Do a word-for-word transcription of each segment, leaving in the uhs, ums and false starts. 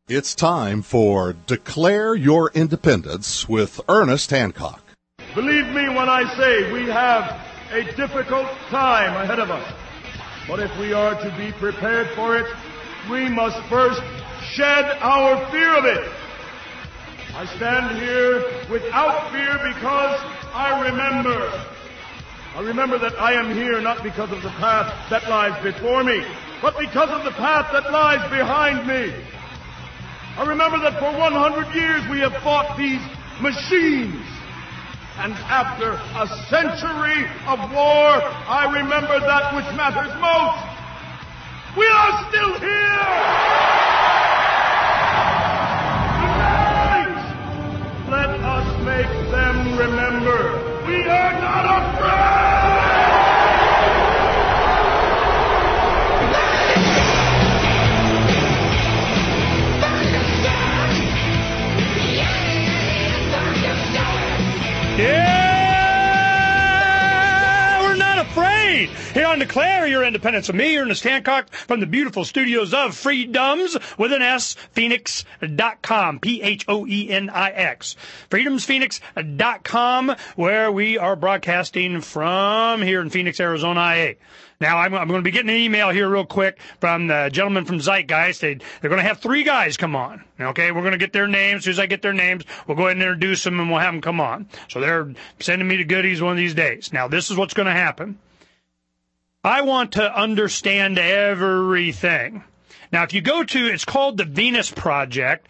It's time for Declare Your Independence with Ernest Hancock. Believe me when I say we have a difficult time ahead of us. But if we are to be prepared for it, we must first shed our fear of it. I stand here without fear because I remember. I remember that I am here not because of the path that lies before me, but because of the path that lies behind me. I remember that for one hundred years we have fought these machines. And after a century of war, I remember that which matters most. We are still here! Tonight, let us make them remember we are not afraid! Yeah, we're not afraid. Here on Declare Your Independence with me, Ernest Hancock, from the beautiful studios of Freedoms with an S, Phoenix dot com, P H O E N I X, Freedoms Phoenix dot com, where we are broadcasting from here in Phoenix, Arizona, I A. Now, I'm, I'm going to be getting an email here real quick from the gentleman from Zeitgeist. They, they're going to have three guys come on. Okay, we're going to get their names. As soon as I get their names, we'll go ahead and introduce them, and we'll have them come on. So they're sending me the goodies one of these days. Now, this is what's going to happen. I want to understand everything. Now, if you go to, it's called the Venus Project.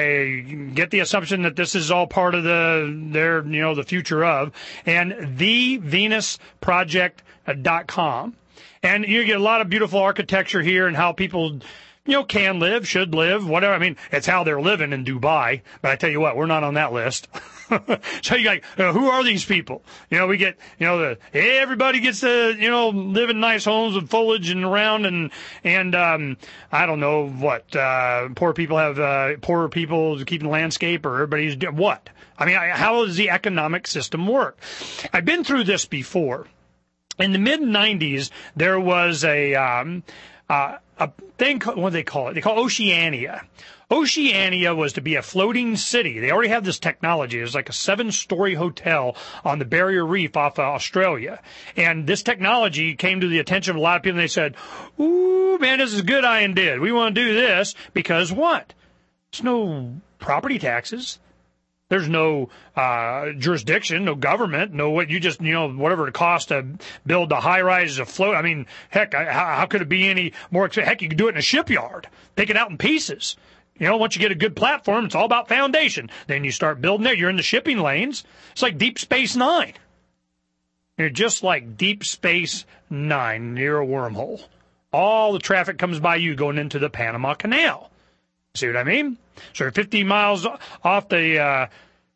I get the assumption that this is all part of the, their, you know, the future of, and the venus project dot com. And you get a lot of beautiful architecture here and how people, you know, can live, should live, whatever. I mean, it's how they're living in Dubai. But I tell you what, we're not on that list. So you like, uh, who are these people? You know, we get, you know, the everybody gets to, you know, live in nice homes with foliage and around and, and um, I don't know what, uh, poor people have, uh, poorer people keeping the landscape or everybody's, what? I mean, how does the economic system work? I've been through this before. In the mid nineties, there was a um, uh, a thing. What do they call it? They call it Oceania. Oceania was to be a floating city. They already have this technology. It was like a seven-story hotel on the Barrier Reef off of Australia. And this technology came to the attention of a lot of people, and they said, ooh, man, this is a good idea. We want to do this because what? There's no property taxes. There's no uh, jurisdiction, no government, no what you just, you know, whatever it costs to build the high rises afloat. I mean, heck, I, how, how could it be any more expensive? Heck, you could do it in a shipyard, take it out in pieces. You know, once you get a good platform, it's all about foundation. Then you start building there. You're in the shipping lanes. It's like Deep Space Nine. You're just like Deep Space Nine near a wormhole. All the traffic comes by you going into the Panama Canal. See what I mean? So you're fifteen miles off the uh,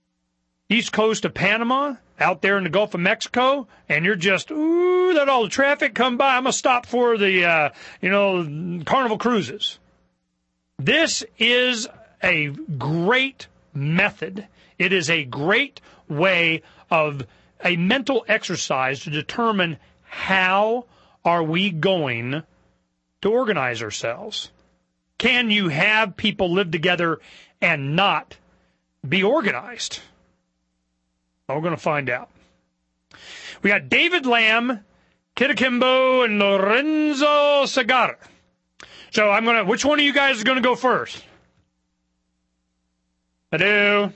east coast of Panama, out there in the Gulf of Mexico, and you're just, ooh, let all the traffic come by. I'm going to stop for the, uh, you know, Carnival Cruises. This is a great method. It is a great way of a mental exercise to determine how are we going to organize ourselves. Can you have people live together and not be organized? Well, we're going to find out. We got David Lamb, Kitakimbo, and Lorenzo Segarra. So I'm going to, which one of you guys is going to go first? I do.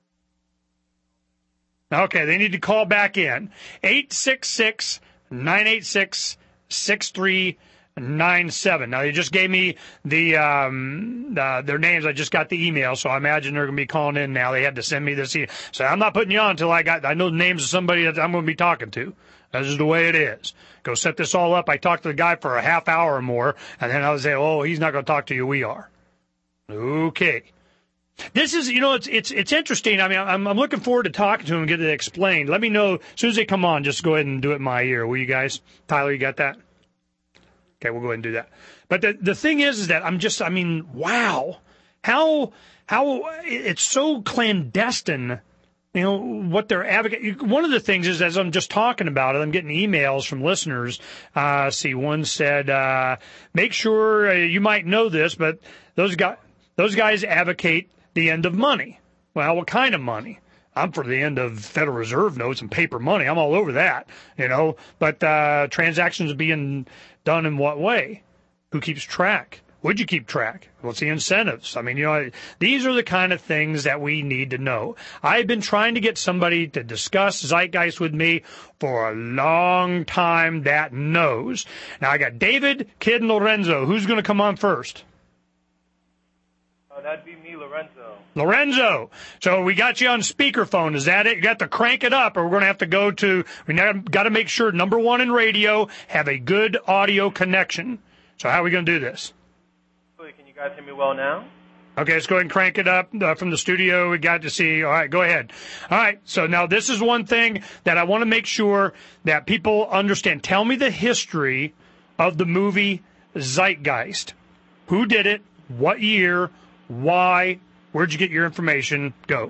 Okay, they need to call back in. eight six six, nine eight six, six three nine seven. Now, they just gave me the um, uh, their names. I just got the email, so I imagine they're going to be calling in now. They had to send me this email. So I'm not putting you on until I got I know the names of somebody that I'm going to be talking to. That's just the way it is. Go set this all up. I talked to the guy for a half hour or more, and then I would say, oh, he's not going to talk to you. We are. Okay. This is, you know, it's it's it's interesting. I mean, I'm I'm looking forward to talking to him and get it explained. Let me know as soon as they come on. Just go ahead and do it in my ear, will you guys? Tyler, you got that? Okay, we'll go ahead and do that. But the the thing is, is that I'm just, I mean, wow, how how it's so clandestine. You know what they're advocating. One of the things is, as I'm just talking about it, I'm getting emails from listeners. Uh, see, one said, uh, make sure uh, you might know this, but those guys. those guys advocate the end of money. Well, what kind of money? I'm for the end of Federal Reserve notes and paper money. I'm all over that, you know. But uh, transactions are being done in what way? Who keeps track? Would you keep track? What's the incentives? I mean, you know, these are the kind of things that we need to know. I've been trying to get somebody to discuss Zeitgeist with me for a long time that knows. Now, I got David, Kid, and Lorenzo. Who's going to come on first? Uh, that'd be me, Lorenzo. Lorenzo. So we got you on speakerphone. Is that it? You got to crank it up, or we're going to have to go to, we got to make sure, number one in radio, have a good audio connection. So how are we going to do this? Can you guys hear me well now? Okay, let's go ahead and crank it up uh, from the studio. We got to see. All right, go ahead. All right, so now this is one thing that I want to make sure that people understand. Tell me the history of the movie Zeitgeist. Who did it? What year? Why? Where'd you get your information? Go.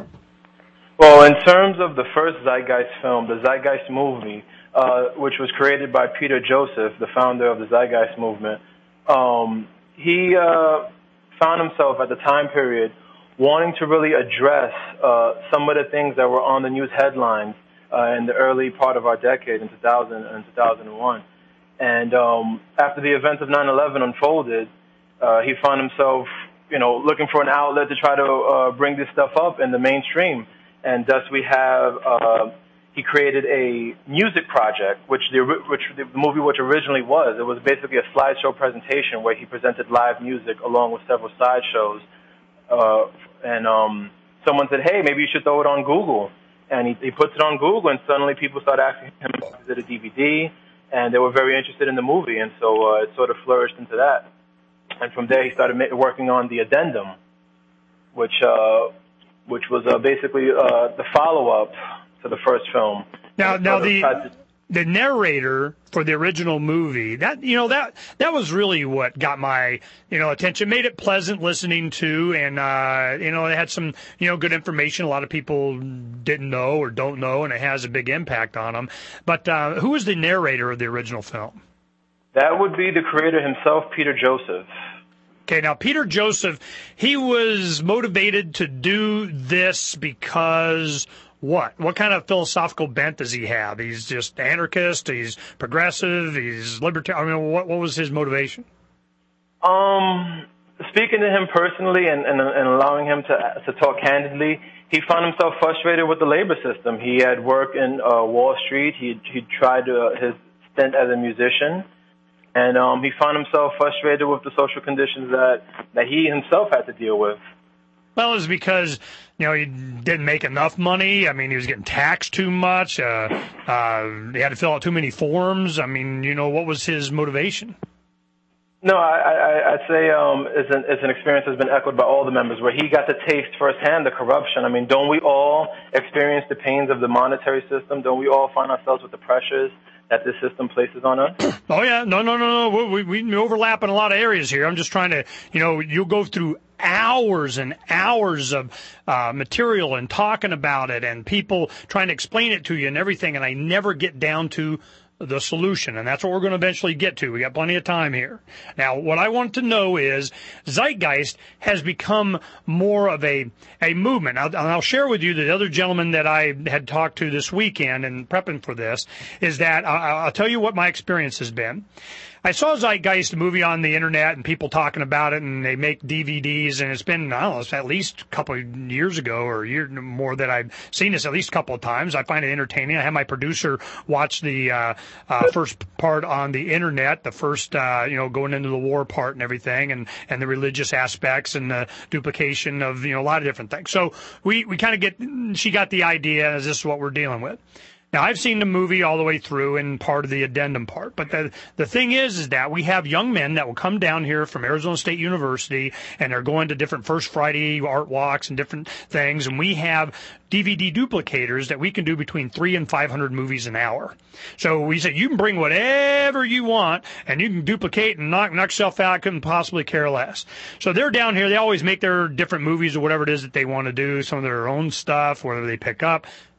Well, in terms of the first Zeitgeist film, the Zeitgeist movie, uh, which was created by Peter Joseph, the founder of the Zeitgeist movement, um, he uh, found himself at the time period wanting to really address uh, some of the things that were on the news headlines uh, in the early part of our decade, in two thousand and two thousand one. And um, after the events of nine eleven unfolded, uh, he found himself, you know, looking for an outlet to try to uh, bring this stuff up in the mainstream. And thus we have, uh, he created a music project, which the, which the movie which originally was. It was basically a slideshow presentation where he presented live music along with several sideshows. Uh, and um, someone said, hey, maybe you should throw it on Google. And he, he puts it on Google, and suddenly people start asking him, is it a D V D? And they were very interested in the movie, and so uh, it sort of flourished into that. And from there, he started ma- working on the addendum, which uh, which was uh, basically uh, the follow-up to the first film. Now, now the to... the narrator for the original movie, that you know that that was really what got my you know attention, made it pleasant listening to, and uh, you know it had some you know good information a lot of people didn't know or don't know, and it has a big impact on them. But uh, who was the narrator of the original film? That would be the creator himself, Peter Joseph. Okay, now Peter Joseph, he was motivated to do this because what? What kind of philosophical bent does he have? He's just anarchist, he's progressive, he's libertarian. I mean, what, what was his motivation? Um, speaking to him personally and, and, and allowing him to to talk candidly, he found himself frustrated with the labor system. He had worked in uh, Wall Street. He he tried uh, his stint as a musician. And um, he found himself frustrated with the social conditions that, that he himself had to deal with. Well, it was because, you know, he didn't make enough money. I mean, he was getting taxed too much. Uh, uh, he had to fill out too many forms. I mean, you know, what was his motivation? No, I, I, I'd say um, it's, an, it's an experience that's been echoed by all the members, where he got to taste firsthand the corruption. I mean, don't we all experience the pains of the monetary system? Don't we all find ourselves with the pressures that this system places on us? Oh, yeah. No, no, no, no. We, we overlap in a lot of areas here. I'm just trying to, you know, you'll go through hours and hours of uh, material and talking about it and people trying to explain it to you and everything, and I never get down to the solution, and that's what we're going to eventually get to. We got plenty of time here. Now, what I want to know is Zeitgeist has become more of a a movement. I'll, I'll share with you the other gentleman that I had talked to this weekend and prepping for this is that I'll, I'll tell you what my experience has been. I saw Zeitgeist, a movie on the internet, and people talking about it, and they make D V Ds, and it's been, I don't know, it's at least a couple of years ago or a year more that I've seen this at least a couple of times. I find it entertaining. I had my producer watch the uh, uh, first part on the internet, the first, uh, you know, going into the war part and everything, and, and the religious aspects and the duplication of, you know, a lot of different things. So we, we kind of get, she got the idea, as this is what we're dealing with. Now, I've seen the movie all the way through and part of the addendum part, but the the thing is is that we have young men that will come down here from Arizona State University, and they're going to different First Friday art walks and different things, and we have D V D duplicators that we can do between three and five hundred movies an hour. So we say you can bring whatever you want, and you can duplicate and knock, knock yourself out, couldn't possibly care less. So they're down here. They always make their different movies or whatever it is that they want to do, some of their own stuff, whatever they pick up.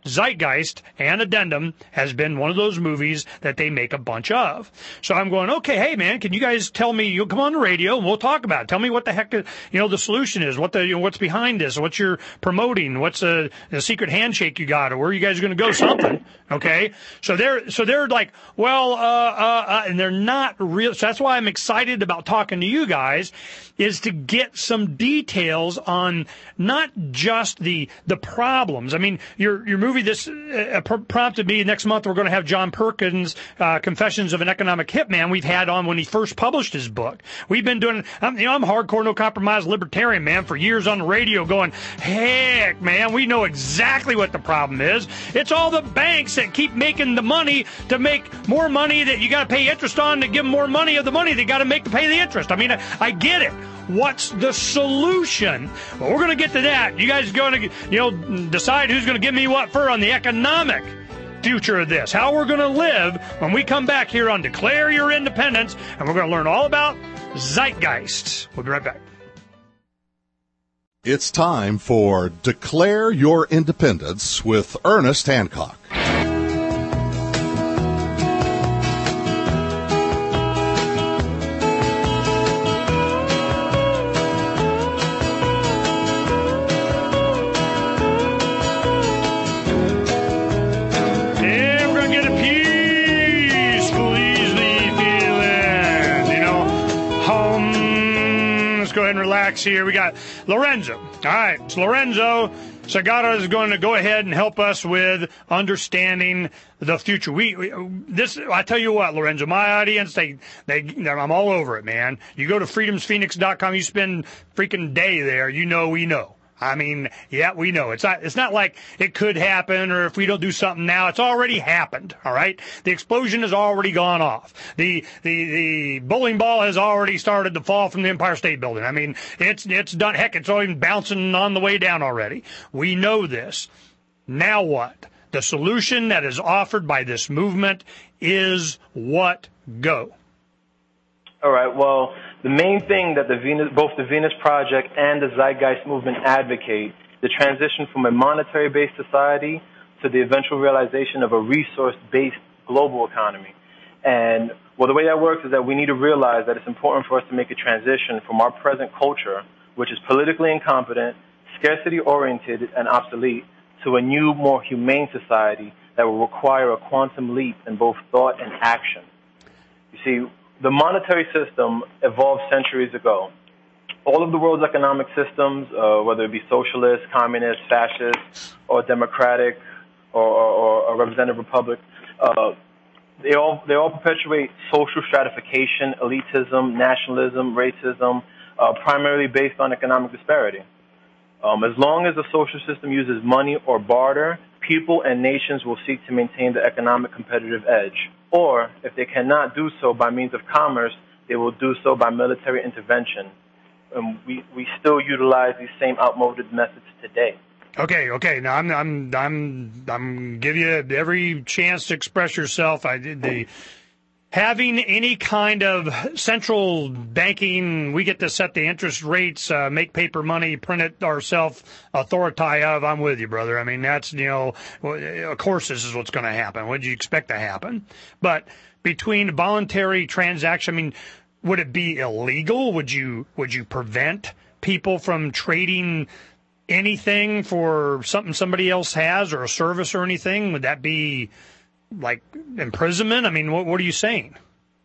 Zeitgeist and Addendum has been one of those movies that they make a bunch of. So I'm going, okay, hey man, can you guys tell me? You'll come on the radio and we'll talk about it. Tell me what the heck, you know, the solution is. What the, you know, what's behind this? What you're promoting? What's a, a secret handshake you got, or where you guys are going to go? Something, okay? So they're so they're like, well, uh, uh, uh, and they're not real. So that's why I'm excited about talking to you guys, is to get some details on not just the the problems. I mean, your your movie this uh, pr- prompted me. Next month we're going to have John Perkins, uh, Confessions of an Economic Hitman. We've had on when he first published his book. We've been doing. I'm, you know, I'm a hardcore, no compromise libertarian, man, for years on the radio. Going, heck, man, we know exactly what the problem is. It's all the banks that keep making the money to make more money that you got to pay interest on to give them more money of the money they got to make to pay the interest. I mean, I, I get it. What's the solution? Well, we're going to get to that. You guys are going to, you know, decide who's going to give me what for on the economic future of this, how we're going to live when we come back here on Declare Your Independence, and we're going to learn all about Zeitgeist. We'll be right back. It's time for Declare Your Independence with Ernest Hancock. Relax here. We got Lorenzo. All right. So Lorenzo Segarra is going to go ahead and help us with understanding the future. We, we this I tell you what, Lorenzo, my audience, they they I'm all over it, man. You go to freedoms phoenix dot com, you spend freaking day there, you know we know. I mean, yeah, we know. It's not, it's not like it could happen, or if we don't do something now, it's already happened, all right? The explosion has already gone off. The, the, the bowling ball has already started to fall from the Empire State Building. I mean, it's, it's done. Heck, it's even bouncing on the way down already. We know this. Now what? The solution that is offered by this movement is what? Go. All right, well, the main thing that the Venus, both the Venus Project and the Zeitgeist movement advocate, the transition from a monetary-based society to the eventual realization of a resource-based global economy. And, well, the way that works is that we need to realize that it's important for us to make a transition from our present culture, which is politically incompetent, scarcity-oriented, and obsolete, to a new, more humane society that will require a quantum leap in both thought and action. You see, the monetary system evolved centuries ago. All of the world's economic systems, uh, whether it be socialist, communist, fascist, or democratic, or, or, or a representative republic, uh, they all they all perpetuate social stratification, elitism, nationalism, racism, uh, primarily based on economic disparity. Um, as long as the social system uses money or barter, people and nations will seek to maintain the economic competitive edge. Or, if they cannot do so by means of commerce, they will do so by military intervention. And we, we still utilize these same outmoded methods today. Okay, okay. Now I'm I'm I'm I'm give you every chance to express yourself. I did the having any kind of central banking, we get to set the interest rates, uh, make paper money, print it ourselves, authority of, I'm with you, brother. I mean, that's, you know, of course this is what's going to happen. What did you expect to happen? But between voluntary transaction, I mean, would it be illegal? Would you, would you prevent people from trading anything for something somebody else has or a service or anything? Would that be like imprisonment? I mean, what, what are you saying?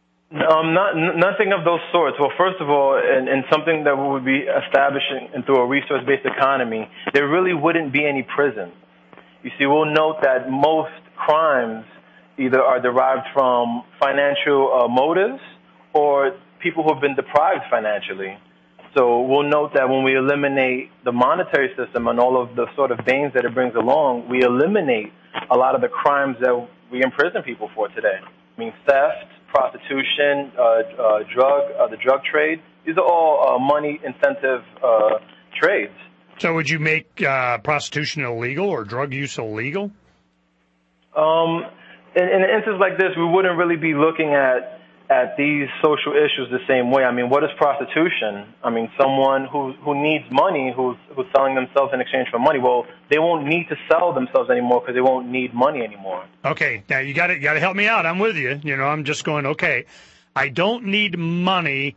Um, not nothing of those sorts. Well, first of all, in, in something that we would be establishing and through a resource-based economy, there really wouldn't be any prisons. You see, we'll note that most crimes either are derived from financial uh, motives or people who have been deprived financially. So we'll note that when we eliminate the monetary system and all of the sort of banes that it brings along, we eliminate a lot of the crimes that we imprison people for today. I mean, theft, prostitution, uh, uh, drug, uh, the drug trade. These are all uh, money incentive uh, trades. So would you make uh, prostitution illegal or drug use illegal? Um, in, in an instance like this, we wouldn't really be looking at at these social issues the same way. I mean, what is prostitution? I mean, someone who who needs money, who's who's selling themselves in exchange for money. Well, they won't need to sell themselves anymore because they won't need money anymore. Okay, now you got to you got to help me out. I'm with you. You know, I'm just going. Okay, I don't need money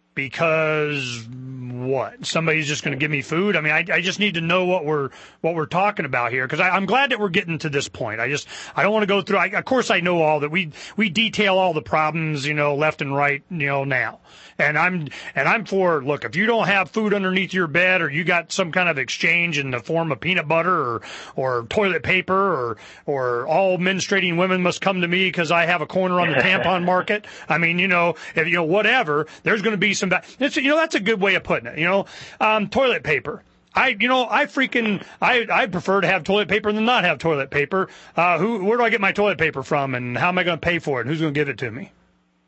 because what? Somebody's just going to give me food? I mean, I, I just need to know what we're what we're talking about here, because I'm glad that we're getting to this point. I just I don't want to go through. I, of course, I know all that. We we detail all the problems, you know, left and right, you know, now. And I'm and I'm for, look, if you don't have food underneath your bed, or you got some kind of exchange in the form of peanut butter or or toilet paper, or or all menstruating women must come to me because I have a corner on the tampon market. I mean, you know, if you know whatever, there's going to be some. It's, you know, that's a good way of putting it. You know, um, toilet paper. I, you know, I freaking, I, I prefer to have toilet paper than not have toilet paper. Uh, who, where do I get my toilet paper from, and how am I going to pay for it, and who's going to give it to me?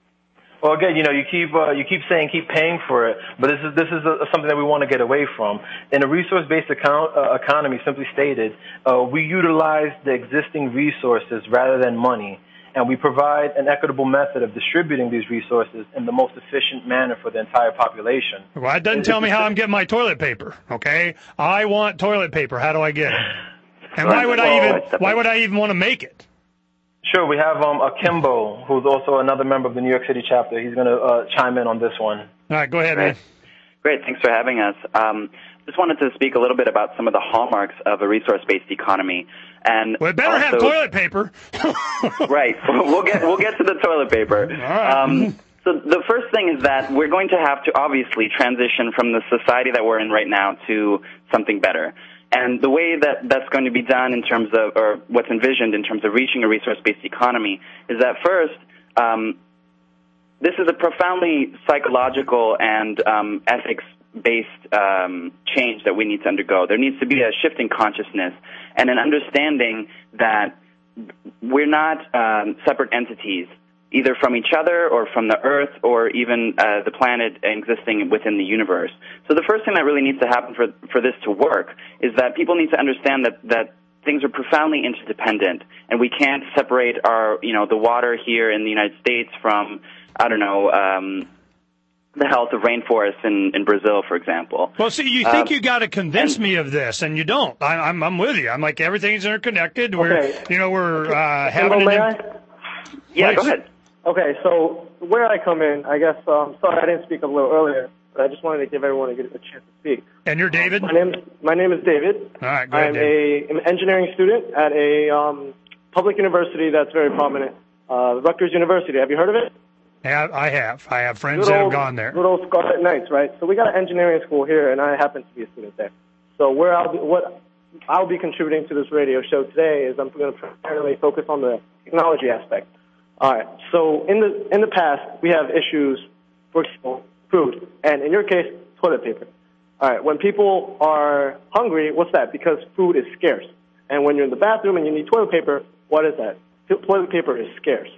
Well, again, you know, you keep uh, you keep saying keep paying for it, but this is this is a, something that we want to get away from. In a resource-based account, uh, economy, simply stated, uh, we utilize the existing resources rather than money, and we provide an equitable method of distributing these resources in the most efficient manner for the entire population. Well, that doesn't tell me how I'm getting my toilet paper. Okay, I want toilet paper. How do I get it? And why would I even why would I even want to make it? Sure, we have um, Akimbo, who's also another member of the New York City chapter. He's going to uh, chime in on this one. All right, go ahead, Great. man. Great, thanks for having us. Um, just wanted to speak a little bit about some of the hallmarks of a resource-based economy. And well, it better also, have toilet paper. Right, we'll get we'll get to the toilet paper. All right. Um, so the first thing is that we're going to have to obviously transition from the society that we're in right now to something better. And the way that that's going to be done in terms of, or what's envisioned in terms of reaching a resource-based economy, is that first, um, this is a profoundly psychological and um, ethics-based um, change that we need to undergo. There needs to be a shift in consciousness and an understanding that we're not um, separate entities, either from each other or from the Earth or even uh, the planet existing within the universe. So the first thing that really needs to happen for for this to work is that people need to understand that, that things are profoundly interdependent, and we can't separate our, you know, the water here in the United States from, I don't know, um, the health of rainforests in, in Brazil, for example. Well, see, you think um, you got to convince and, me of this, and you don't. I, I'm I'm with you. I'm like, everything's interconnected. We're Okay. you know we're Okay. uh, having. May an, I? Yeah, Please. go ahead. Okay, so where I come in, I guess, um, sorry I didn't speak up a little earlier, but I just wanted to give everyone a, good, a chance to speak. And you're David? My name, my name is David. All right, go ahead, I'm David. a, an engineering student at a um, public university that's very prominent, uh, Rutgers University. Have you heard of it? Yeah, I have. I have friends Good that have old- gone there. Good old Scarlet Knights, right? So we got an engineering school here, and I happen to be a student there. So where I'll be, what I'll be contributing to this radio show today is I'm going to primarily focus on the technology aspect. All right. So in the in the past, we have issues, for example, food, and in your case, toilet paper. All right. When people are hungry, what's that? Because food is scarce. And when you're in the bathroom and you need toilet paper, what is that? Toilet paper is scarce.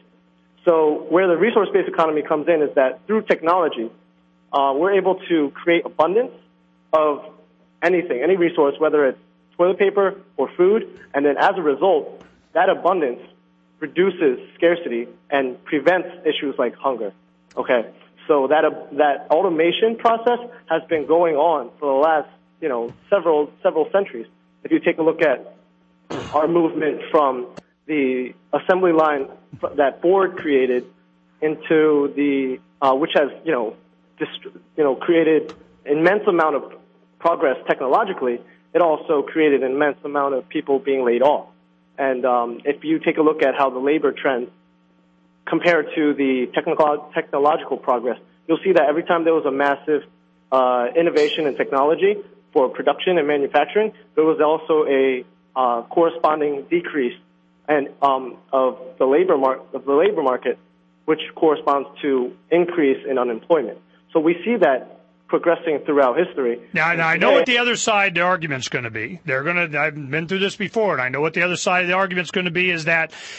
So where the resource-based economy comes in is that through technology, uh, we're able to create abundance of anything, any resource, whether it's toilet paper or food, and then as a result, that abundance reduces scarcity and prevents issues like hunger. Okay, so that uh, that automation process has been going on for the last, you know, several several centuries. If you take a look at our movement from the assembly line that Ford created into the uh, which has, you know, dist- you know, created immense amount of progress technologically, it also created an immense amount of people being laid off. And um, if you take a look at how the labor trends compare to the technical, technological progress, you'll see that every time there was a massive uh, innovation in technology for production and manufacturing, there was also a uh, corresponding decrease and um, of the labor mar- of the labor market, which corresponds to increase in unemployment. So we see that progressing throughout history. Now, now I know what the other side, the argument's going to be. They're going to, I've been through this before, and I know what the other side of the argument's going to be is that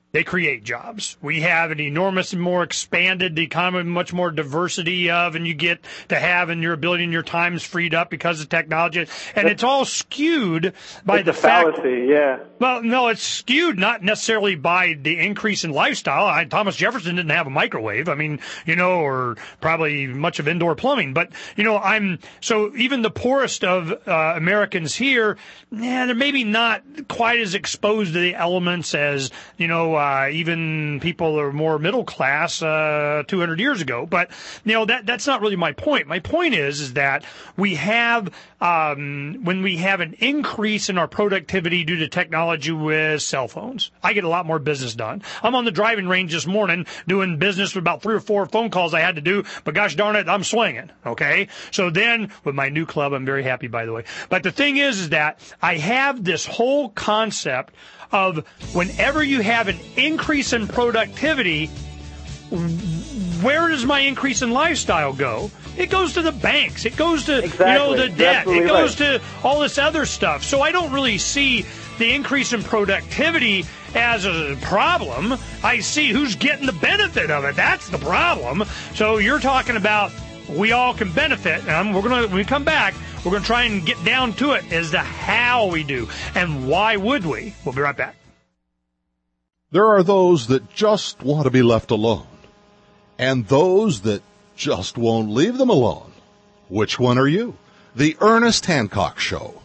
They create jobs. We have an enormous and more expanded economy, much more diversity of, and you get to have, and your ability and your time's freed up because of technology. And it's all skewed by it's the a fact. fallacy, yeah. Well, no, it's skewed not necessarily by the increase in lifestyle. I, Thomas Jefferson didn't have a microwave. I mean, you know, or probably much of indoor plumbing. But, you know, I'm, so even the poorest of uh, Americans here, yeah, they're maybe not quite as exposed to the elements as, you know, Uh, even people that are more middle class uh, two hundred years ago. But, you know, that that's not really my point. My point is, is that we have, um, when we have an increase in our productivity due to technology with cell phones, I get a lot more business done. I'm on the driving range this morning doing business with about three or four phone calls I had to do, but gosh darn it, I'm swinging, okay? So then, with my new club, I'm very happy, by the way. But the thing is, is that I have this whole concept of whenever you have an increase in productivity, where does my increase in lifestyle go? It goes to the banks. It goes to exactly. you know the debt. Absolutely it goes right. to all this other stuff. So I don't really see the increase in productivity as a problem. I see who's getting the benefit of it. That's the problem. So you're talking about we all can benefit, and we're gonna when we come back, we're going to try and get down to it as to how we do and why would we. We'll be right back. There are those that just want to be left alone, and those that just won't leave them alone. Which one are you? The Ernest Hancock Show.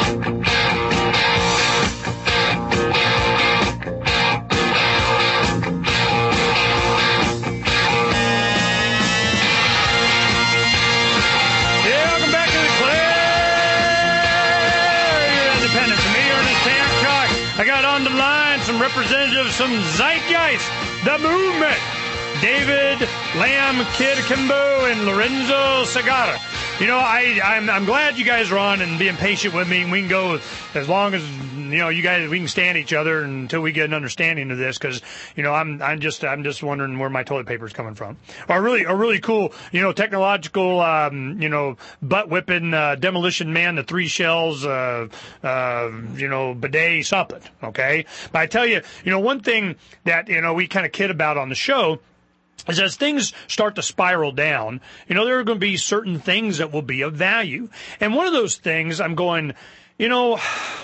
I got on the line some representatives from Zeitgeist, the movement, David Lamb, Kid Kimbo, and Lorenzo Segarra. You know, I, I'm, I'm glad you guys are on and being patient with me. We can go as long as, you know, you guys, we can stand each other until we get an understanding of this. Cause, you know, I'm, I'm just, I'm just wondering where my toilet paper is coming from. Or really, a really cool, you know, technological, um, you know, butt whipping, uh, demolition man, the three shells, uh, uh, you know, bidet something. Okay. But I tell you, you know, one thing that, you know, we kind of kid about on the show is as things start to spiral down, you know, there are going to be certain things that will be of value. And one of those things I'm going, you know,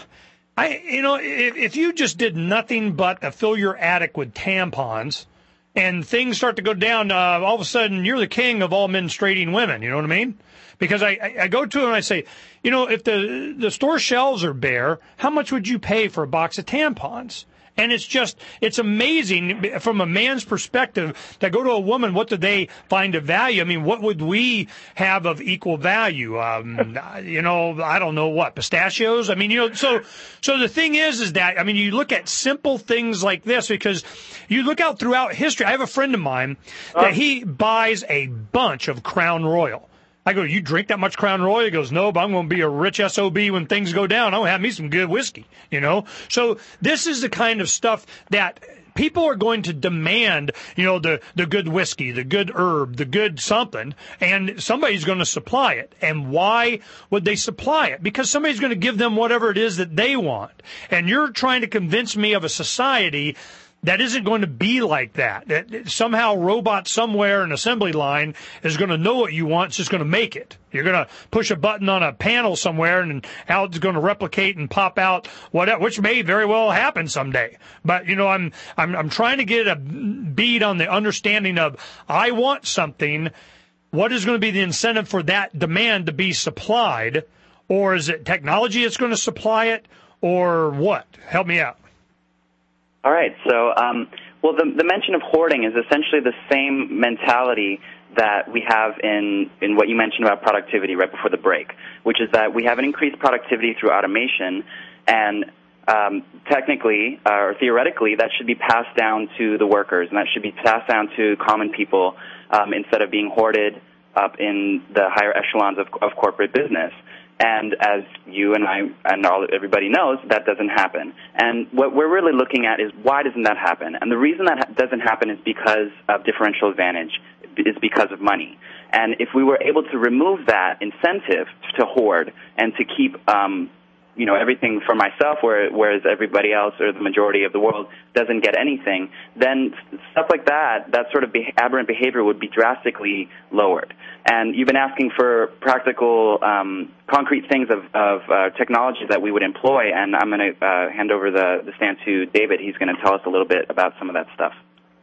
I, you know, if, if you just did nothing but uh, fill your attic with tampons and things start to go down, uh, all of a sudden you're the king of all menstruating women. You know what I mean? Because I, I, I go to them and I say, you know, if the, the store shelves are bare, how much would you pay for a box of tampons? And it's just, it's amazing from a man's perspective to go to a woman, what do they find of value? I mean, what would we have of equal value? Um, you know, I don't know what, pistachios? I mean, you know, so, so the thing is, is that, I mean, you look at simple things like this because you look out throughout history. I have a friend of mine that he buys a bunch of Crown Royal. I go, you drink that much Crown Royal? He goes, no, but I'm going to be a rich S O B when things go down. I'm going to have me some good whiskey, you know? So this is the kind of stuff that people are going to demand, you know, the, the good whiskey, the good herb, the good something, and somebody's going to supply it. And why would they supply it? Because somebody's going to give them whatever it is that they want. And you're trying to convince me of a society that isn't going to be like that. That somehow robot somewhere, an assembly line, is going to know what you want. It's just going to make it. You're going to push a button on a panel somewhere, and how it's going to replicate and pop out whatever, which may very well happen someday. But you know, I'm I'm I'm trying to get a bead on the understanding of I want something. What is going to be the incentive for that demand to be supplied, or is it technology that's going to supply it, or what? Help me out. All right. So, um, well, the, the mention of hoarding is essentially the same mentality that we have in, in what you mentioned about productivity right before the break, which is that we have an increased productivity through automation, and um, technically uh, or theoretically that should be passed down to the workers, and that should be passed down to common people um, instead of being hoarded up in the higher echelons of, of corporate business. And as you and I and all, everybody knows, that doesn't happen. And what we're really looking at is why doesn't that happen? And the reason that ha- doesn't happen is because of differential advantage, is because of money. And if we were able to remove that incentive to hoard and to keep, um, you know, everything for myself, whereas everybody else or the majority of the world doesn't get anything, then stuff like that, that sort of be- aberrant behavior would be drastically lowered. And you've been asking for practical, um, concrete things of, of uh, technology that we would employ, and I'm going to uh, hand over the, the stand to David. He's going to tell us a little bit about some of that stuff.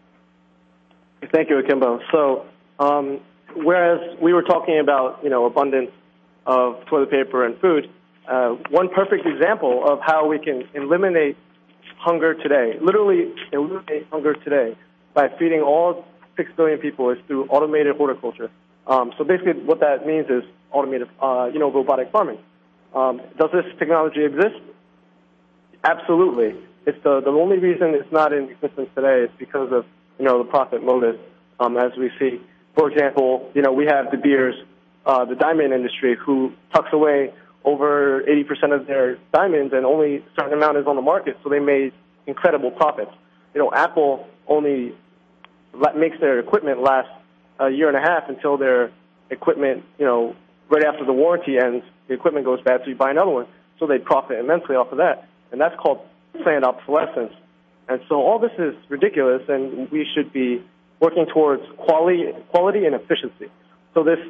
Thank you, Akimbo. So, um, whereas we were talking about, you know, abundance of toilet paper and food, uh, one perfect example of how we can eliminate hunger today, literally eliminate hunger today by feeding all six billion people is through automated horticulture. Um, so basically what that means is automated, uh, you know, robotic farming. Um, does this technology exist? Absolutely. It's the, the only reason it's not in existence today is because of, you know, the profit motive, um, as we see. For example, you know, we have De Beers, uh, the diamond industry, who tucks away over eighty percent of their diamonds and only a certain amount is on the market, so they made incredible profits. You know, Apple only makes their equipment last a year and a half until their equipment, you know, right after the warranty ends, the equipment goes bad, so you buy another one. So they profit immensely off of that. And that's called planned obsolescence. And so all this is ridiculous, and we should be working towards quality, quality and efficiency. So this,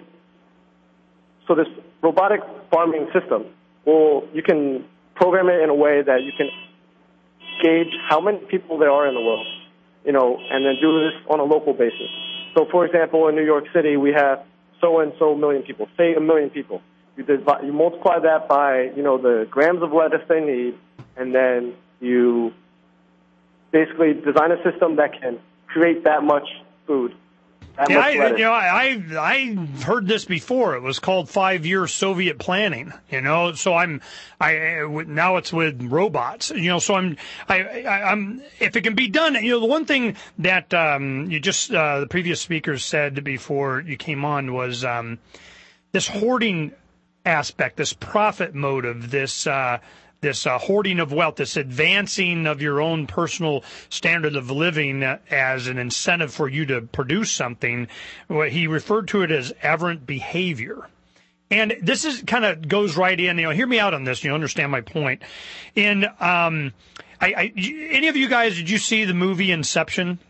so this robotic farming system, well, you can program it in a way that you can gauge how many people there are in the world, you know, and then do this on a local basis. So, for example, in New York City, we have so and so million people, say a million people. You, divide, you multiply that by, you know, the grams of lettuce they need, and then you basically design a system that can create that much food. That yeah, much I, lettuce. you know, I I heard this before. It was called five-year Soviet planning. You know, so I'm I now it's with robots. You know, so I'm I, I I'm if it can be done. You know, the one thing that um, you just uh, the previous speakers said before you came on was um, this hoarding aspect, this profit motive, this. Uh, This uh, hoarding of wealth, this advancing of your own personal standard of living uh, as an incentive for you to produce something. Well, he referred to it as aberrant behavior. And this is kind of goes right in, you know, hear me out on this, you understand my point. In, um, I, I, any of you guys, did you see the movie Inception?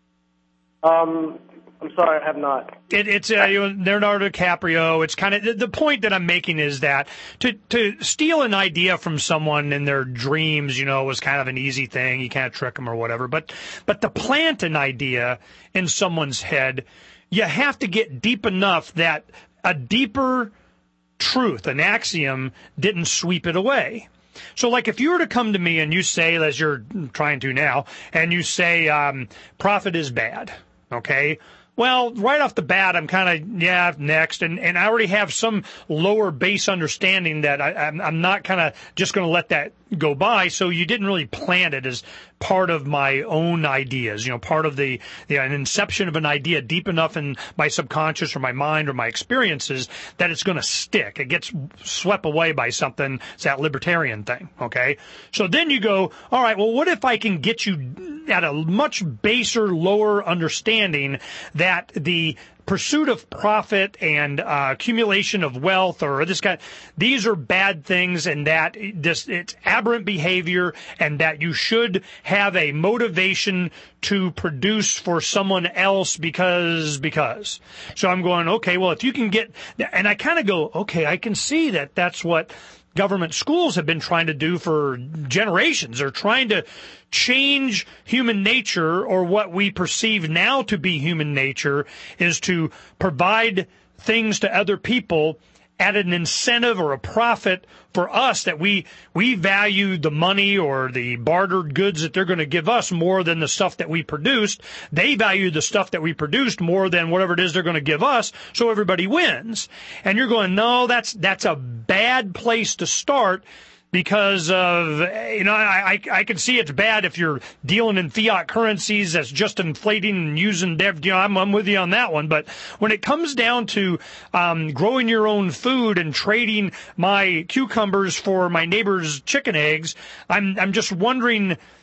Um, I'm sorry, I have not. It, it's uh, you know, Leonardo DiCaprio. It's kind of the, the point that I'm making is that to to steal an idea from someone in their dreams, you know, was kind of an easy thing. You can't trick them or whatever. But but to plant an idea in someone's head, you have to get deep enough that a deeper truth, an axiom, didn't sweep it away. So, like, if you were to come to me and you say, as you're trying to now, and you say um, profit is bad, okay? Well, right off the bat, I'm kind of, yeah, next. And, and I already have some lower base understanding that I, I'm, I'm not kind of just going to let that go by. So you didn't really plant it as part of my own ideas, you know, part of the, the an inception of an idea deep enough in my subconscious or my mind or my experiences that it's going to stick. It gets swept away by something. It's that libertarian thing, okay? So then you go, all right, well, what if I can get you at a much baser, lower understanding that the pursuit of profit and uh, accumulation of wealth or this kind, these are bad things, and that this it's aberrant behavior, and that you should have a motivation to produce for someone else because because. So I'm going, okay, well, if you can get, and I kind of go, okay, I can see that that's what government schools have been trying to do for generations. They're trying to change human nature, or what we perceive now to be human nature is to provide things to other people at an incentive or a profit for us, that we we value the money or the bartered goods that they're going to give us more than the stuff that we produced. They value the stuff that we produced more than whatever it is they're going to give us, so everybody wins. And you're going, no, that's that's a bad place to start, because of, you know, I, I, I can see it's bad if you're dealing in fiat currencies that's just inflating and using, you know, I'm, I'm with you on that one. But when it comes down to um, growing your own food and trading my cucumbers for my neighbor's chicken eggs, I'm I'm just wondering,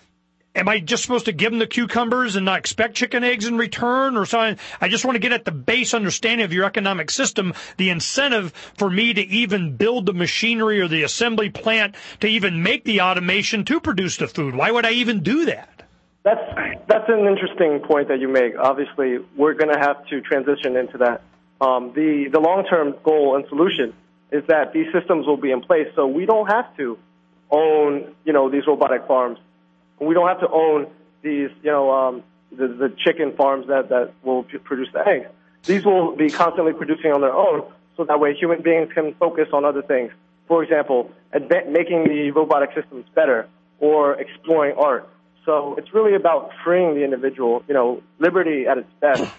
am I just supposed to give them the cucumbers and not expect chicken eggs in return or something? I just want to get at the base understanding of your economic system, the incentive for me to even build the machinery or the assembly plant to even make the automation to produce the food. Why would I even do that? That's that's an interesting point that you make. Obviously, we're going to have to transition into that. Um, the the long-term goal and solution is that these systems will be in place, so we don't have to own, you know, these robotic farms. We don't have to own these, you know, um, the, the chicken farms that, that will produce the eggs. These will be constantly producing on their own, so that way human beings can focus on other things. For example, adva- making the robotic systems better or exploring art. So it's really about freeing the individual, you know, liberty at its best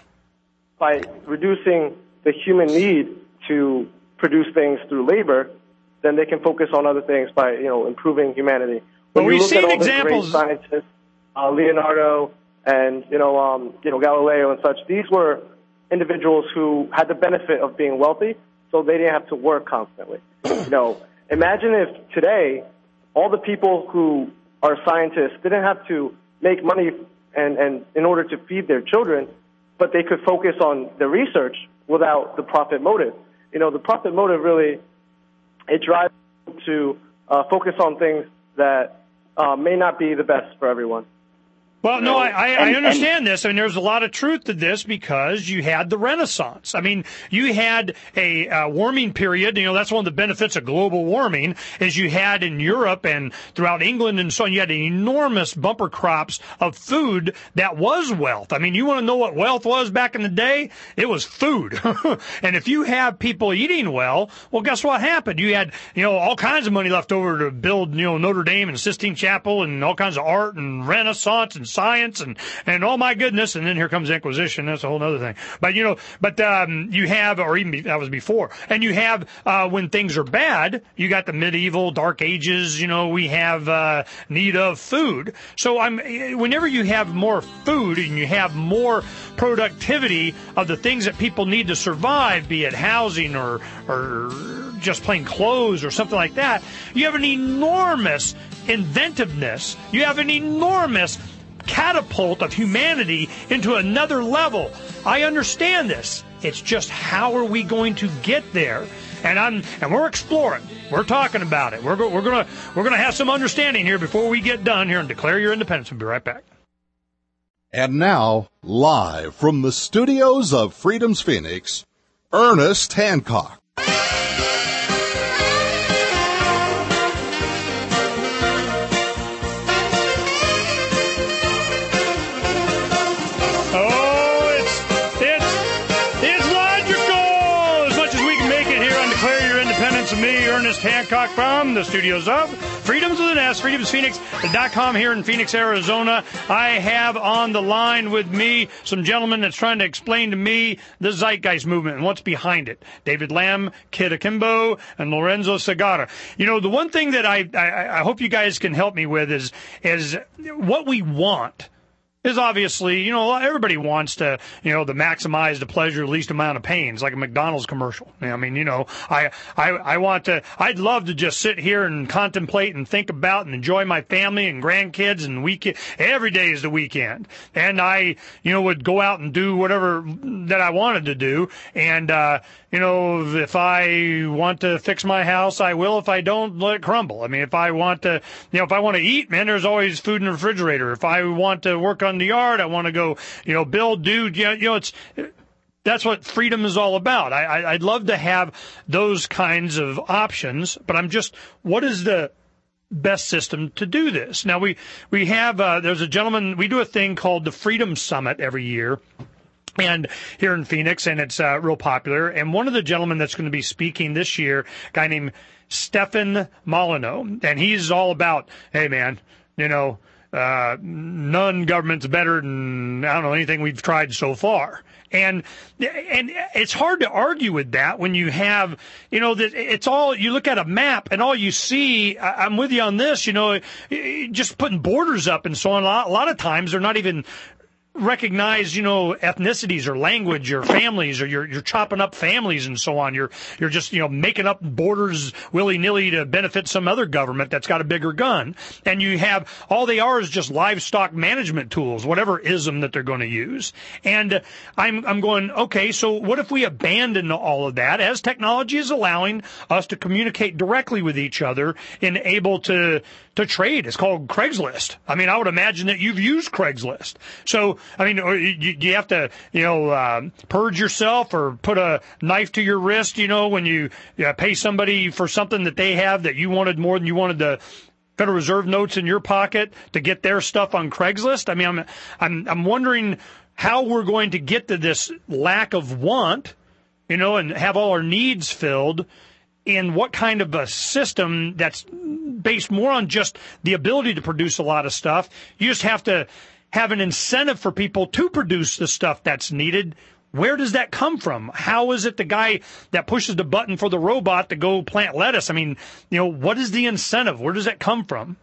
by reducing the human need to produce things through labor. Then they can focus on other things by, you know, improving humanity. Well, we've seen examples. Scientists, uh, Leonardo and, you know, um, you know, Galileo and such, these were individuals who had the benefit of being wealthy, so they didn't have to work constantly. You know, imagine if today all the people who are scientists didn't have to make money and, and in order to feed their children, but they could focus on the research without the profit motive. You know, the profit motive really, it drives them to uh, focus on things that Uh, may not be the best for everyone. Well, no, I, I, I understand this. I mean, there's a lot of truth to this because you had the Renaissance. I mean, you had a uh, warming period. You know, that's one of the benefits of global warming is you had in Europe and throughout England and so on, you had enormous bumper crops of food that was wealth. I mean, you want to know what wealth was back in the day? It was food. And if you have people eating well, well, guess what happened? You had, you know, all kinds of money left over to build, you know, Notre Dame and Sistine Chapel and all kinds of art and Renaissance and science and, and oh my goodness, and then here comes Inquisition. That's a whole other thing. But, you know, but um, you have, or even be, that was before, and you have uh, when things are bad, you got the medieval, dark ages, you know, we have uh, need of food. So I'm, whenever you have more food and you have more productivity of the things that people need to survive, be it housing or, or just plain clothes or something like that, you have an enormous inventiveness. You have an enormous catapult of humanity into another level. I understand this. It's just how are we going to get there? And I'm and we're exploring. We're talking about it. We're go, we're gonna we're gonna have some understanding here before we get done here and declare your independence. We'll be right back. And now, live from the studios of Freedom's Phoenix, Ernest Hancock. Me, Ernest Hancock, from the studios of Freedoms with an S, freedoms phoenix dot com here in Phoenix, Arizona. I have on the line with me some gentlemen that's trying to explain to me the Zeitgeist movement and what's behind it. David Lamb, Kid Akimbo, and Lorenzo Segarra. You know, the one thing that I, I, I hope you guys can help me with is, is what we want. Is obviously, you know, everybody wants to, you know, the maximize the pleasure, least amount of pain. It's like a McDonald's commercial. I mean, you know, I, I, I want to, I'd love to just sit here and contemplate and think about and enjoy my family and grandkids and weekend. Every day is the weekend. And I, you know, would go out and do whatever that I wanted to do. And, uh, you know, if I want to fix my house, I will. If I don't, let it crumble. I mean, if I want to, you know, if I want to eat, man, there's always food in the refrigerator. If I want to work on the yard, I want to go, you know, build, do, you know, it's, that's what freedom is all about. I, I, I'd love to have those kinds of options, but I'm just, what is the best system to do this? Now, we, we have, uh, there's a gentleman, we do a thing called the Freedom Summit every year. And here in Phoenix, and it's uh, real popular. And one of the gentlemen that's going to be speaking this year, a guy named Stefan Molyneux, and he's all about, hey, man, you know, uh, none government's better than, I don't know, anything we've tried so far. And and it's hard to argue with that when you have, you know, that it's all, you look at a map and all you see, I, I'm with you on this, you know, just putting borders up and so on. A lot, a lot of times they're not even recognize, you know, ethnicities or language or families, or you're you're chopping up families and so on. You're you're just, you know, making up borders willy-nilly to benefit some other government that's got a bigger gun. And you have, all they are is just livestock management tools, whatever ism that they're going to use. And I'm I'm going, okay, so what if we abandon all of that as technology is allowing us to communicate directly with each other and able to to trade? It's called Craigslist. I mean, I would imagine that you've used Craigslist. So, I mean, you, you have to, you know, uh, purge yourself or put a knife to your wrist, you know, when you uh, pay somebody for something that they have that you wanted more than you wanted the Federal Reserve notes in your pocket to get their stuff on Craigslist. I mean, I'm, I'm, I'm wondering how we're going to get to this lack of want, you know, and have all our needs filled, in what kind of a system that's based more on just the ability to produce a lot of stuff. You just have to have an incentive for people to produce the stuff that's needed. Where does that come from? How is it the guy that pushes the button for the robot to go plant lettuce? I mean, you know, what is the incentive? Where does that come from?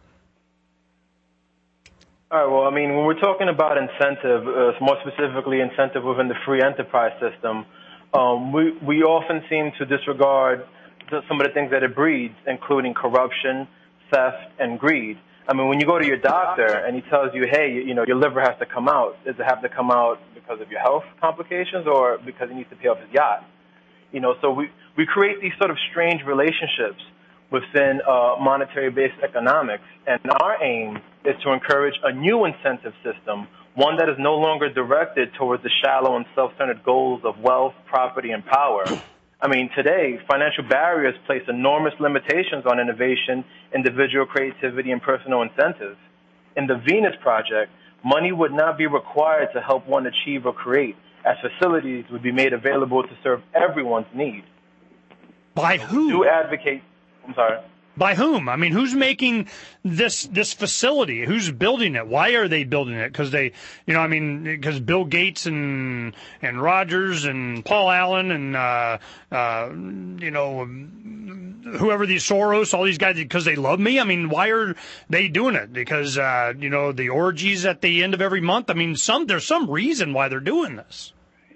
All right, well, I mean, when we're talking about incentive, uh, more specifically incentive within the free enterprise system, um, we, we often seem to disregard some of the things that it breeds, including corruption, theft, and greed. I mean, when you go to your doctor and he tells you, hey, you, you know, your liver has to come out, does it have to come out because of your health complications or because he needs to pay off his yacht? You know, so we, we create these sort of strange relationships within uh, monetary-based economics, and our aim is to encourage a new incentive system, one that is no longer directed towards the shallow and self-centered goals of wealth, property, and power. I mean, today, financial barriers place enormous limitations on innovation, individual creativity, and personal incentives. In the Venus Project, money would not be required to help one achieve or create, as facilities would be made available to serve everyone's need. By who? We do advocate, I'm sorry. By whom? I mean, who's making this this facility? Who's building it? Why are they building it? Because they, you know, I mean, because Bill Gates and and Rogers and Paul Allen and uh, uh, you know, whoever these Soros, all these guys, because they love me. I mean, why are they doing it? Because uh, you know, the orgies at the end of every month. I mean, some there's some reason why they're doing this.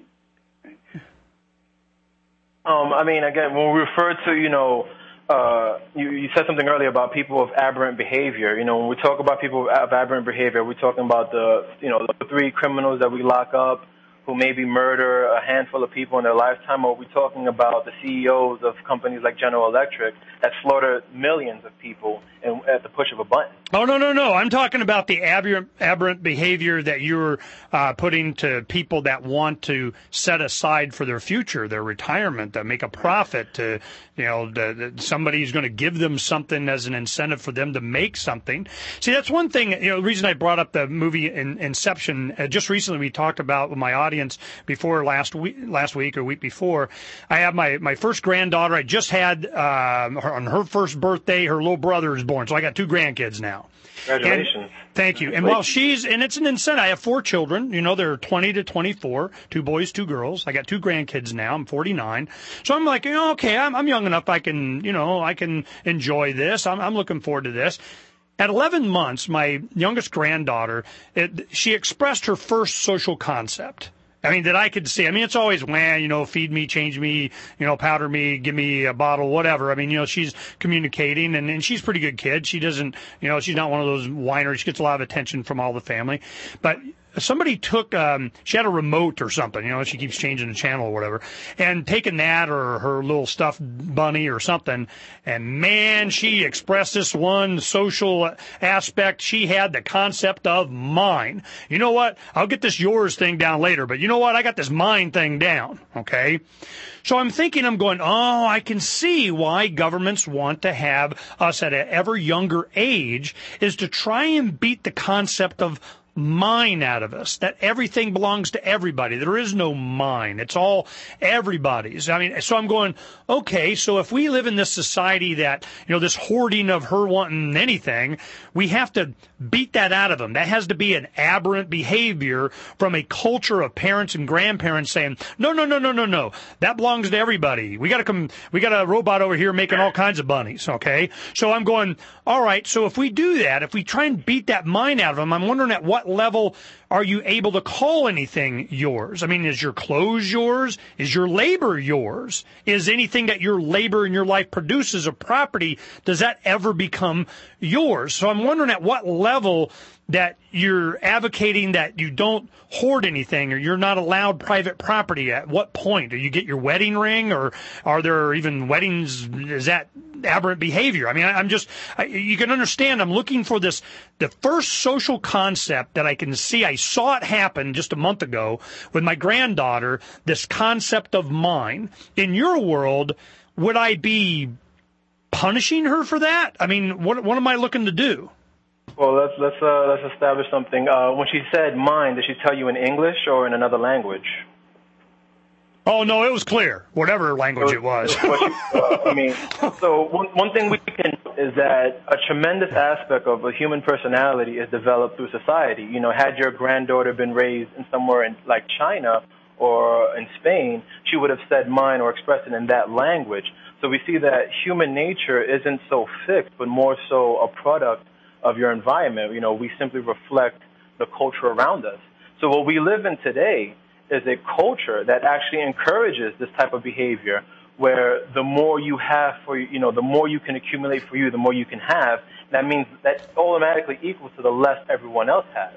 Um, I mean, again, when we refer to, you know. Uh, you, you said something earlier about people of aberrant behavior. You know, when we talk about people of aberrant behavior, we're talking about the, you know, the three criminals that we lock up who maybe murder a handful of people in their lifetime, or we're talking about the C E Os of companies like General Electric that slaughter millions of people in, at the push of a button. Oh, no, no, no. I'm talking about the aberrant, aberrant behavior that you're uh, putting to people that want to set aside for their future, their retirement, to make a profit, to, you know, the, the, somebody's going to give them something as an incentive for them to make something. See, that's one thing, you know, the reason I brought up the movie in, Inception, uh, just recently we talked about with my audience before last week, last week or week before. I have my, my first granddaughter. I just had, uh, her, on her first birthday, her little brother is born. So I got two grandkids now. Congratulations. And, thank you. And while she's, and it's an incentive, I have four children, you know, they're twenty to twenty-four, two boys, two girls. I got two grandkids now. I'm forty-nine. So I'm like, you know, okay, I'm, I'm young enough. I can, you know, I can enjoy this. I'm, I'm looking forward to this. At eleven months, my youngest granddaughter, it, she expressed her first social concept. I mean, that I could see. I mean, it's always, well, you know, feed me, change me, you know, powder me, give me a bottle, whatever. I mean, you know, she's communicating, and, and she's a pretty good kid. She doesn't, you know, she's not one of those whiners. She gets a lot of attention from all the family. But somebody took, um, she had a remote or something, you know, she keeps changing the channel or whatever, and taking that or her little stuffed bunny or something, and man, she expressed this one social aspect. She had the concept of mine. You know what? I'll get this yours thing down later, but you know what? I got this mine thing down, okay? So I'm thinking, I'm going, oh, I can see why governments want to have us at an ever younger age, is to try and beat the concept of mine out of us, that everything belongs to everybody. There is no mine. It's all everybody's. I mean, so I'm going, okay, so if we live in this society that, you know, this hoarding of her wanting anything, we have to beat that out of them. That has to be an aberrant behavior from a culture of parents and grandparents saying, no, no, no, no, no, no. That belongs to everybody. We got to come, we got a robot over here making all kinds of bunnies, okay? So I'm going, all right, so if we do that, if we try and beat that mine out of them, I'm wondering at what what level are you able to call anything yours? I mean, is your clothes yours? Is your labor yours? Is anything that your labor in your life produces a property, does that ever become yours? So I'm wondering at what level that you're advocating that you don't hoard anything or you're not allowed private property. At what point? Do you get your wedding ring, or are there even weddings? Is that aberrant behavior? I mean, I, I'm just, I, you can understand, I'm looking for this, the first social concept that I can see. I saw it happen just a month ago with my granddaughter, this concept of mine. In your world, would I be punishing her for that? I mean, what, what am I looking to do? Well, let's let's uh, let's establish something. Uh, when she said mine, did she tell you in English or in another language? Oh no, it was clear, whatever language it was. It was she, uh, I mean, so one one thing we can is that a tremendous aspect of a human personality is developed through society. You know, had your granddaughter been raised in somewhere in like China or in Spain, she would have said mine or expressed it in that language. So we see that human nature isn't so fixed, but more so a product of your environment. You know, we simply reflect the culture around us. So what we live in today is a culture that actually encourages this type of behavior, where the more you have for you, you know, the more you can accumulate for you, the more you can have. That means that automatically equals to the less everyone else has.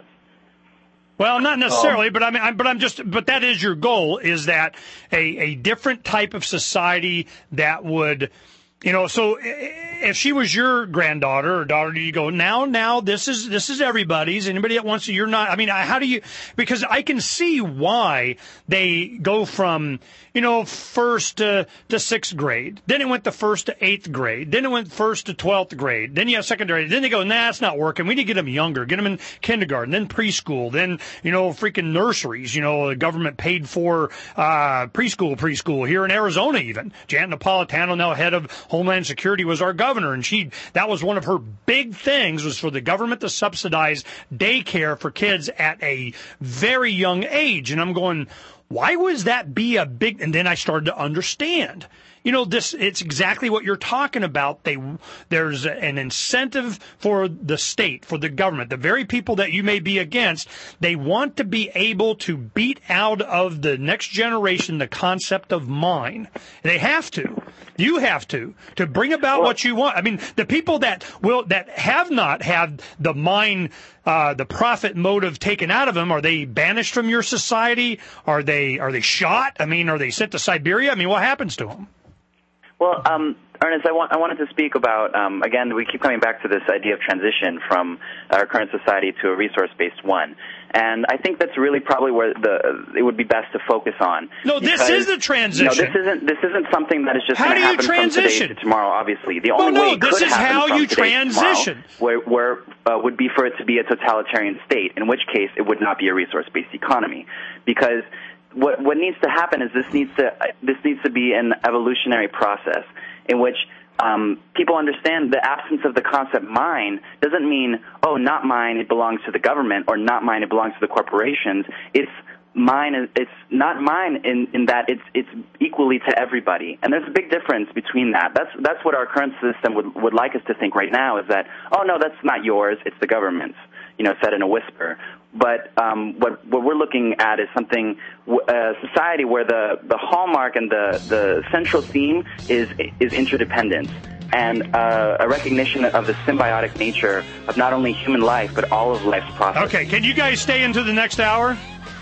Well, not necessarily, um, but I mean, I'm, but I'm just, but that is your goal, is that a, a different type of society that would, you know, so if she was your granddaughter or daughter, do you go, now, now, this is, this is everybody's, anybody that wants to, you're not, I mean, how do you, because I can see why they go from, you know, first to, to sixth grade. Then it went to first to eighth grade. Then it went first to twelfth grade. Then you have secondary. Then they go, nah, it's not working. We need to get them younger, get them in kindergarten, then preschool, then, you know, freaking nurseries. You know, the government paid for, uh, preschool, preschool here in Arizona even. Janet Napolitano, now head of Homeland Security, was our governor, and she, that was one of her big things, was for the government to subsidize daycare for kids at a very young age. And I'm going, why was that be a big, and then I started to understand. You know, this, it's exactly what you're talking about. They, there's an incentive for the state, for the government, the very people that you may be against. They want to be able to beat out of the next generation the concept of mine. They have to. You have to, to bring about what you want. I mean, the people that will, that have not had the mine, uh, the profit motive taken out of them, are they banished from your society? Are they, are they shot? I mean, are they sent to Siberia? I mean, what happens to them? Well, um, Ernest, I, want, I wanted to speak about, um, again, we keep coming back to this idea of transition from our current society to a resource-based one. And I think that's really probably where the it would be best to focus on. No, this because, is the transition. No, this isn't this isn't something that is just going to happen from today to tomorrow, obviously. The only well, no, way it this could is happen how from you today transition. To tomorrow, where, where uh, would be for it to be a totalitarian state, in which case it would not be a resource-based economy. Because what what needs to happen is this needs to uh, this needs to be an evolutionary process in which um, people understand the absence of the concept mine doesn't mean, oh, not mine, it belongs to the government, or not mine, it belongs to the corporations. It's mine, it's not mine in, in that it's it's equally to everybody. And there's a big difference between that. That's that's what our current system would, would like us to think right now, is that, oh, no, that's not yours, it's the government's, you know, said in a whisper. But um, what what we're looking at is something, a society where the, the hallmark and the, the central theme is is interdependence, and uh, a recognition of the symbiotic nature of not only human life but all of life's process. Okay, can you guys stay into the next hour?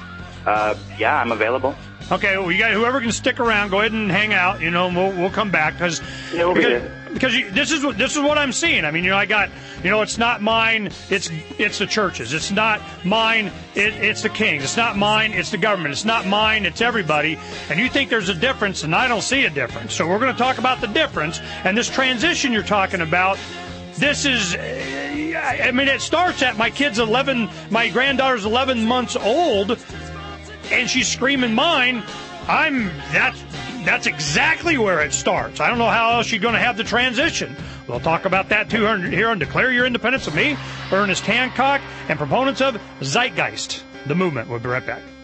Uh, yeah, I'm available. Okay, well, you guys, whoever can stick around, go ahead and hang out. You know, and we'll we'll come back cause, yeah, we'll because be because you, this is what this is what I'm seeing. I mean, you know, I got, you know, it's not mine. It's it's the churches. It's not mine. It, it's the kings. It's not mine. It's the government. It's not mine. It's everybody. And you think there's a difference, and I don't see a difference. So we're going to talk about the difference and this transition you're talking about. This is, I mean, it starts at my kid's eleven. My granddaughter's eleven months old. And she's screaming mine. I'm that's that's exactly where it starts. I don't know how else you're going to have the transition. We'll talk about that too here on Declare Your Independence with me, Ernest Hancock, and proponents of Zeitgeist, the movement. We'll be right back.